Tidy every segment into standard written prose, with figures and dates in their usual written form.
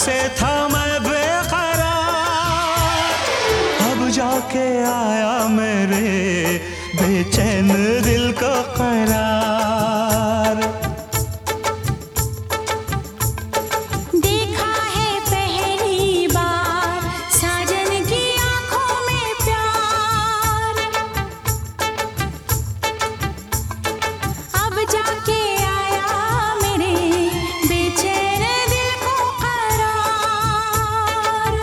से था मैं बेकरार, अब जाके आया मेरे बेचैन दिल को करार। देखा है पहली बार साजन की आंखों में प्यार, अब जाके आया मेरे बेचैन दिल को करार।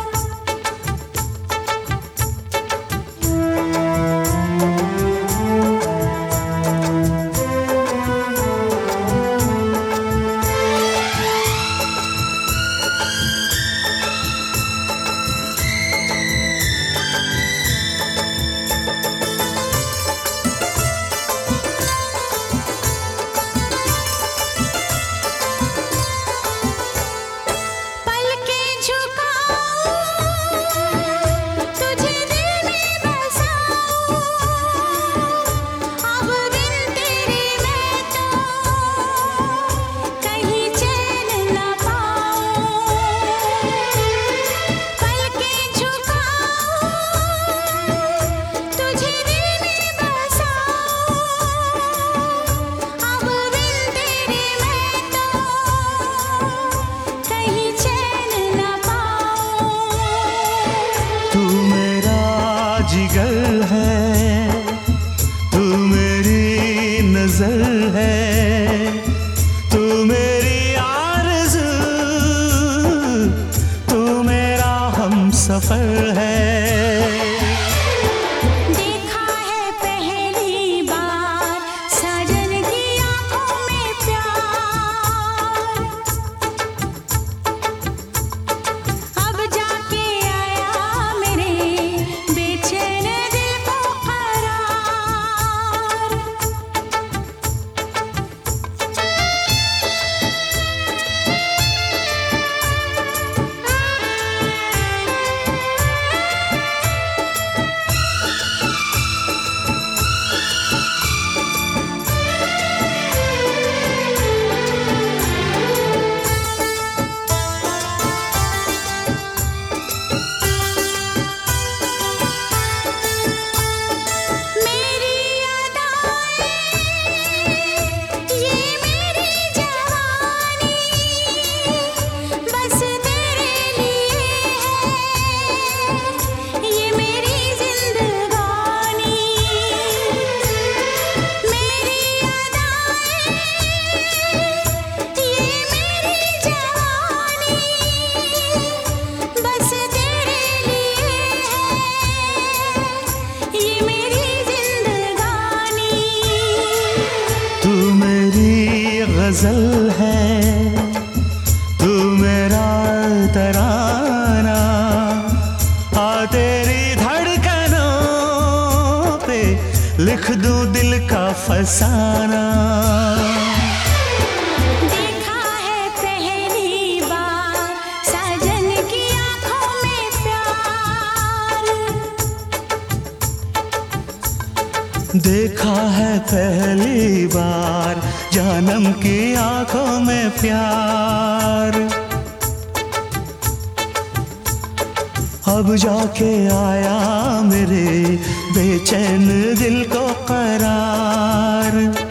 जिगर है तू मेरी नजर है, तू मेरी आरज़ू, तू मेरा हमसफर है। देखा है पहली बार साजन की आंखों में प्यार, अब जाके आया मेरे बेचैन दिल को करार। गजल है तू मेरा तराना, आ तेरी धड़कनों पे लिख दूं दिल का फसाना। देखा है पहली बार साजन की आंखों में प्यार, देखा है पहली बार जानम की आंखों में प्यार, अब जाके आया मेरे बेचैन दिल को करार।